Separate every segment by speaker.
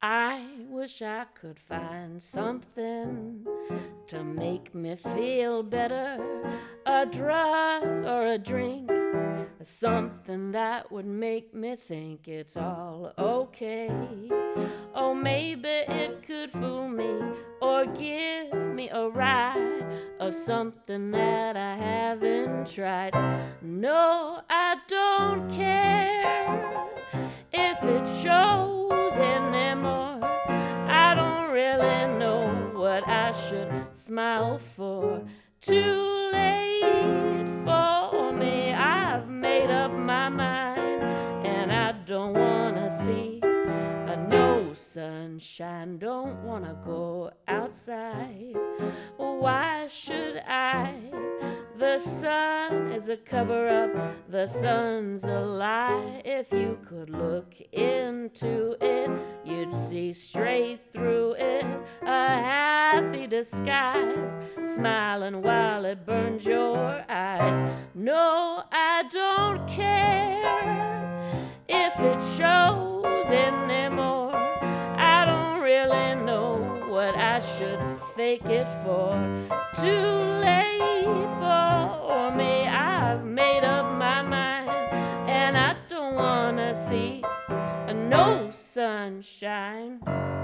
Speaker 1: I wish I could find something to make me feel better, a drug or a drink, something that would make me think it's all okay. Oh, maybe it could fool me or give me a ride of something that I haven't tried. No, I don't care if it shows anymore. I don't really know what I should smile for. Too late for me, I've made up my mind, and I don't wanna see no sunshine, don't wanna go outside. Why should I? The sun is a cover-up, the sun's a lie. If you could look into it, you'd see straight through it. A happy disguise, smiling while it burns your eyes. No, I don't care if it shows anymore. I don't really know what I should fake it for. Too late for me, I've made up my mind, and I don't wanna see no sunshine.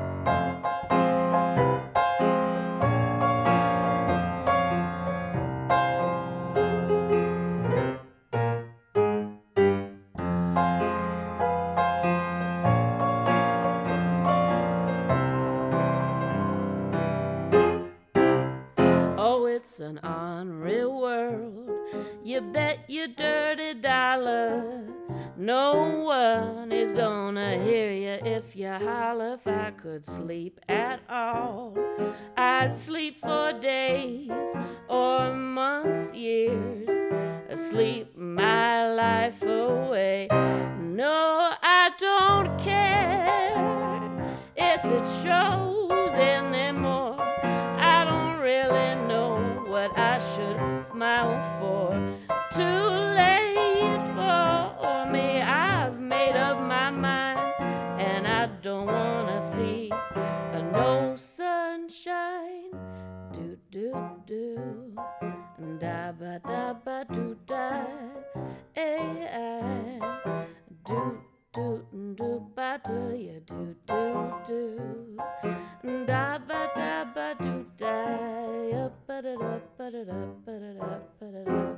Speaker 1: It's an unreal world. You bet your dirty dollar no one is gonna hear you if you holler. If I could sleep at all, I'd sleep for days or months, years, sleep my life away. No, I don't care if it shows anymore. I don't really know what I should smile for. Too late for me, I've made up my mind, and I don't wanna see no sunshine. Do do do, da ba do da, do do do ba do ya do do da ba do da ba da da ba da da ba da da ba da da.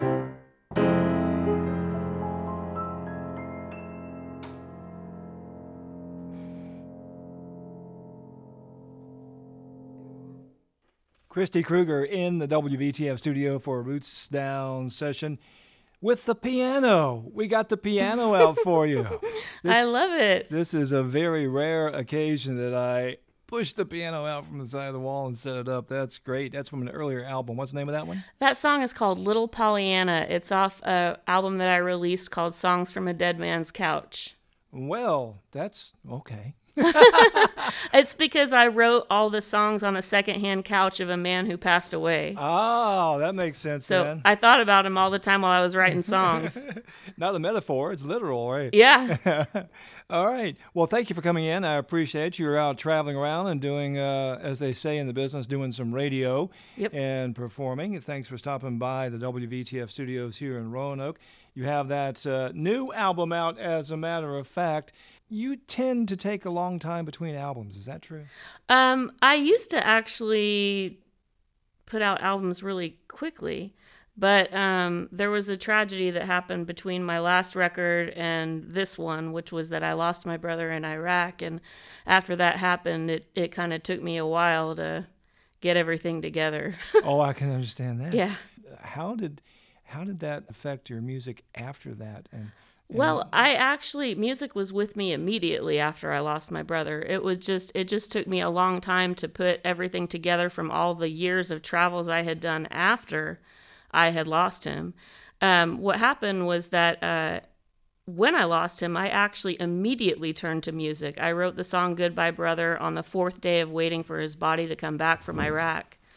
Speaker 2: Christy Krueger in the WVTF studio for a Roots Down session with the piano. We got the piano out for you.
Speaker 1: I love it.
Speaker 2: This is a very rare occasion that I push the piano out from the side of the wall and set it up. That's great. That's from an earlier album. What's the name of that one?
Speaker 1: That song is called Little Pollyanna. It's off an album that I released called Songs from a Dead Man's Couch.
Speaker 2: Well, that's okay.
Speaker 1: It's because I wrote all the songs on the secondhand couch of a man who passed away.
Speaker 2: Oh, that makes sense
Speaker 1: so
Speaker 2: then.
Speaker 1: I thought about him all the time while I was writing songs.
Speaker 2: Not a metaphor, it's literal, right?
Speaker 1: Yeah.
Speaker 2: All right. Well, thank you for coming in. I appreciate you. You're out traveling around and doing, as they say in the business, doing some radio and performing. Thanks for stopping by the WVTF studios here in Roanoke. You have that new album out, as a matter of fact. You tend to take a long time between albums. Is that true?
Speaker 1: I used to actually put out albums really quickly, but there was a tragedy that happened between my last record and this one, which was that I lost my brother in Iraq. And after that happened, it kind of took me a while to get everything together.
Speaker 2: Oh, I can understand that.
Speaker 1: Yeah.
Speaker 2: How did that affect your music after that? And
Speaker 1: well, music was with me immediately after I lost my brother. It just took me a long time to put everything together from all the years of travels I had done after I had lost him. What happened was that when I lost him, I actually immediately turned to music. I wrote the song Goodbye Brother on the 4th day of waiting for his body to come back from Iraq.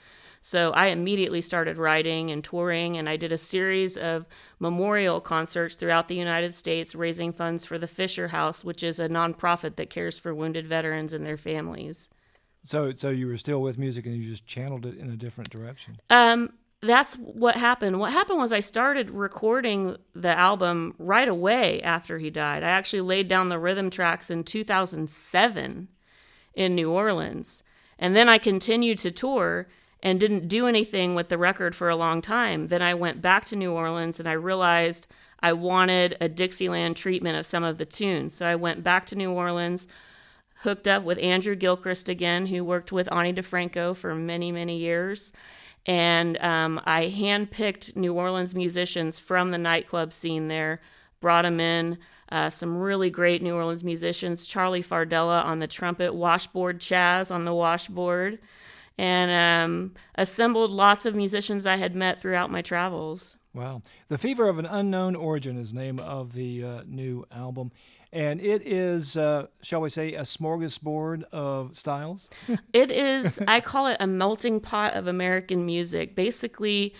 Speaker 1: So I immediately started writing and touring, and I did a series of memorial concerts throughout the United States, raising funds for the Fisher House, which is a nonprofit that cares for wounded veterans and their families.
Speaker 2: So you were still with music and you just channeled it in a different direction.
Speaker 1: That's what happened. What happened was I started recording the album right away after he died. I actually laid down the rhythm tracks in 2007 in New Orleans. And then I continued to tour and didn't do anything with the record for a long time. Then I went back to New Orleans and I realized I wanted a Dixieland treatment of some of the tunes. So I went back to New Orleans, hooked up with Andrew Gilchrist again, who worked with Ani DeFranco for many, many years. And I handpicked New Orleans musicians from the nightclub scene there, brought them in, some really great New Orleans musicians, Charlie Fardella on the trumpet, Washboard Chaz on the washboard, and assembled lots of musicians I had met throughout my travels.
Speaker 2: Wow. The Fever of an Unknown Origin is the name of the new album. And it is, shall we say, a smorgasbord of styles?
Speaker 1: It is, I call it a melting pot of American music. Basically,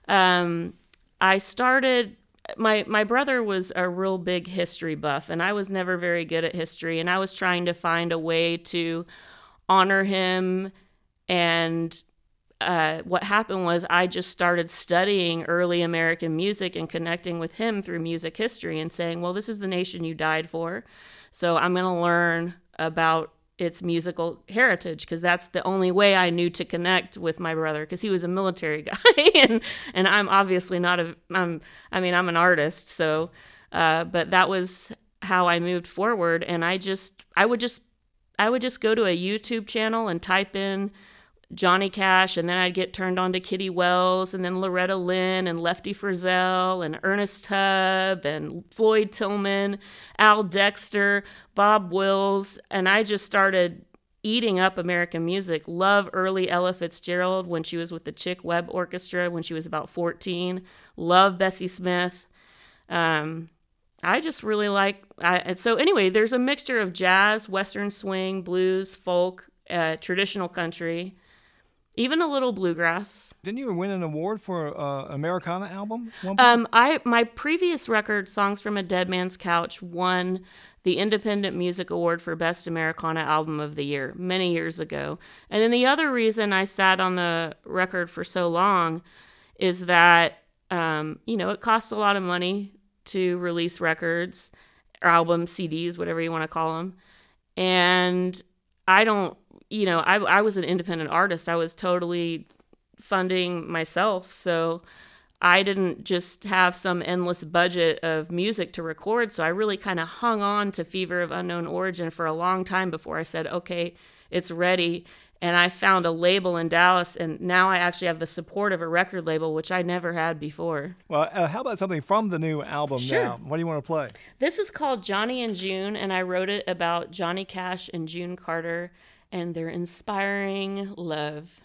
Speaker 1: I started, my brother was a real big history buff, and I was never very good at history, and I was trying to find a way to honor him. And what happened was I just started studying early American music and connecting with him through music history and saying, well, this is the nation you died for. So I'm going to learn about its musical heritage, because that's the only way I knew to connect with my brother, because he was a military guy and I'm obviously not I'm an artist. So, but that was how I moved forward. And I would just go to a YouTube channel and type in Johnny Cash, and then I'd get turned on to Kitty Wells, and then Loretta Lynn, and Lefty Frizzell, and Ernest Tubb, and Floyd Tillman, Al Dexter, Bob Wills, and I just started eating up American music. Love early Ella Fitzgerald when she was with the Chick Webb Orchestra when she was about 14. Love Bessie Smith. I just really so anyway, there's a mixture of jazz, Western swing, blues, folk, traditional country, even a little bluegrass.
Speaker 2: Didn't you win an award for Americana album?
Speaker 1: My previous record, Songs from a Dead Man's Couch, won the Independent Music Award for Best Americana Album of the Year many years ago. And then the other reason I sat on the record for so long is that, it costs a lot of money to release records, or albums, CDs, whatever you want to call them. And I was an independent artist. I was totally funding myself. So I didn't just have some endless budget of music to record. So I really kind of hung on to Fever of Unknown Origin for a long time before I said, okay, it's ready. And I found a label in Dallas, and now I actually have the support of a record label, which I never had before.
Speaker 2: Well, how about something from the new album now? What do you want to play?
Speaker 1: This is called Johnny and June, and I wrote it about Johnny Cash and June Carter and their inspiring love.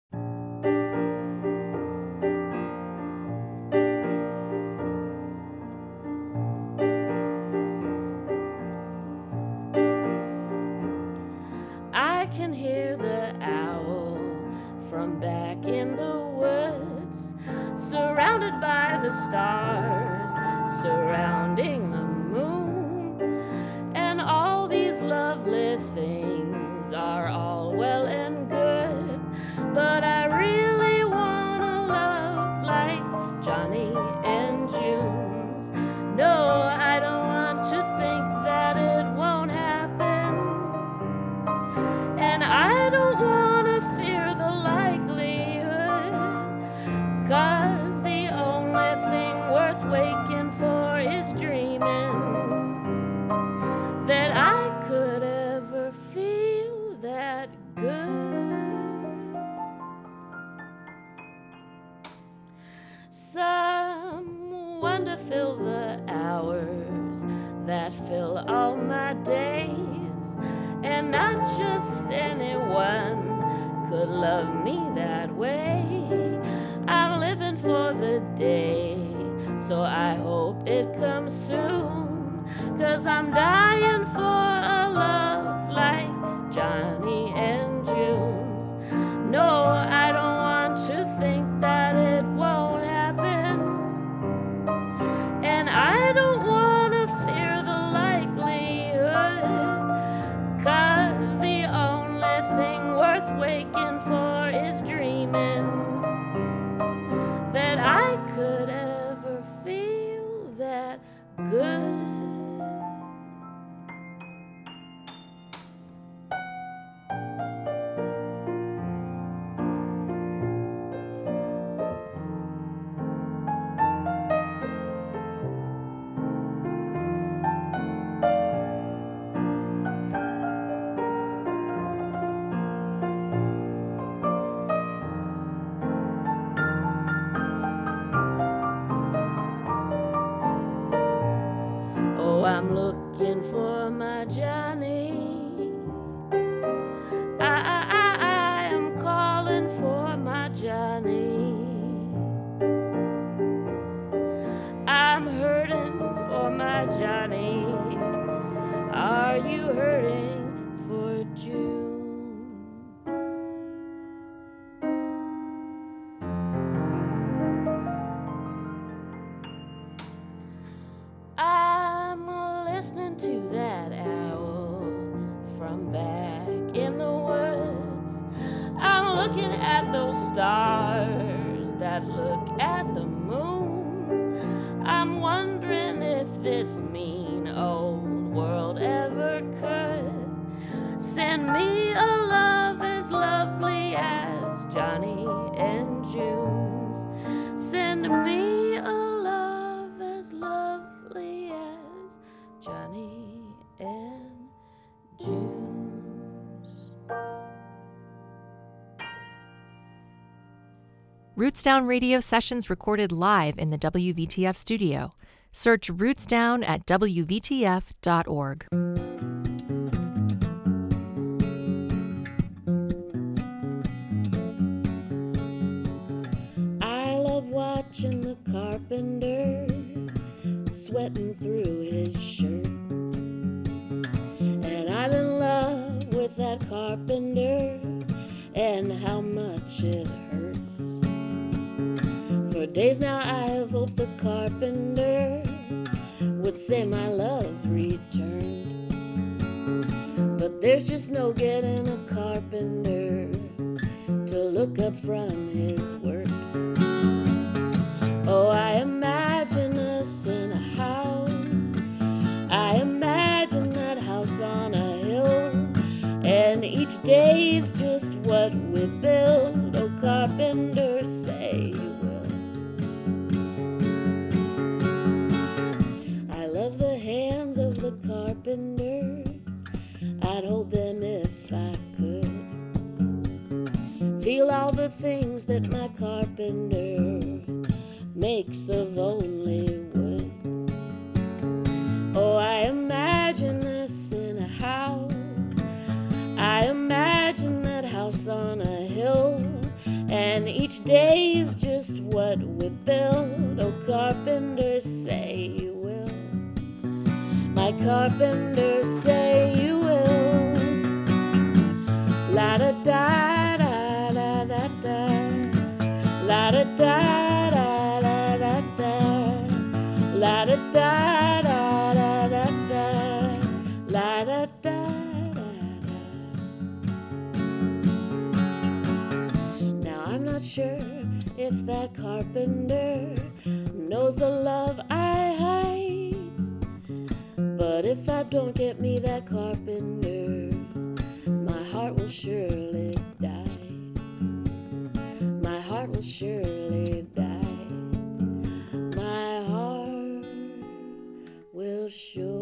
Speaker 1: I can hear the owl from back in the woods, surrounded by the stars, surrounding the moon, and all these lovely things are all well and good, but I really wanna love like Johnny and June's. No, I don't want to think that it won't happen, and I don't wanna fear the likelihood, 'cause the only thing worth waking for is dreaming that I could ever feel that good. Someone to fill the hours that fill all my days, and not just anyone could love me that way. I'm living for the day, so I hope it comes soon, 'cause I'm dying for a love like Johnny and June's. No, I don't want to breaking for is dreaming that I could ever feel that good. Oh, I'm looking for my Johnny. I am calling for my Johnny. I'm hurting for my Johnny. Are you hurting for June? I'm listening to that owl from back in the woods. I'm looking at those stars that look at the moon. I'm wondering if this mean old world ever could send me a love as lovely as Johnny and June's. Send me a love as lovely as Johnny and June's.
Speaker 3: Roots Down radio sessions recorded live in the WVTF studio. Search Roots Down at WVTF.org.
Speaker 1: I love watching the carpenter sweating through his shirt. And I'm in love with that carpenter and how much it hurts. For days now I have hoped the carpenter would say my love's returned. But there's just no getting a carpenter to look up from his work. Oh, I imagine us in a house. I imagine that house on a hill. And each day's just what we build. Oh, carpenter, say you will. I love the hands of the carpenter. I'd hold them if I could. Feel all the things that my carpenter makes of only wood. Oh, I imagine us in a house. I imagine that house on a hill. And each day's just what we build. Oh, carpenter, say you will. My carpenter, say you will. La da da da da da da. La da da da da da da. La da da da da da da. La da da da da. Now I'm not sure if that carpenter knows the love I hide. But if I don't get me that carpenter, my heart will surely die. My heart will surely die. My heart will surely